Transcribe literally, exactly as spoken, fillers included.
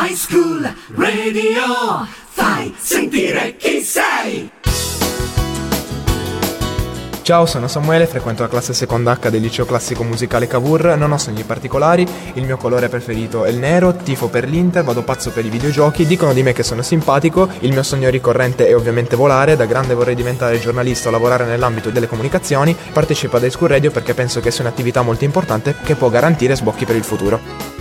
High School Radio, fai sentire chi sei. Ciao, sono Samuele, frequento la classe seconda H del liceo classico musicale Cavour, non ho sogni particolari, il mio colore preferito è il nero, tifo per l'Inter, vado pazzo per i videogiochi, dicono di me che sono simpatico, il mio sogno ricorrente è ovviamente volare, da grande vorrei diventare giornalista o lavorare nell'ambito delle comunicazioni, partecipo ad High School Radio perché penso che sia un'attività molto importante che può garantire sbocchi per il futuro.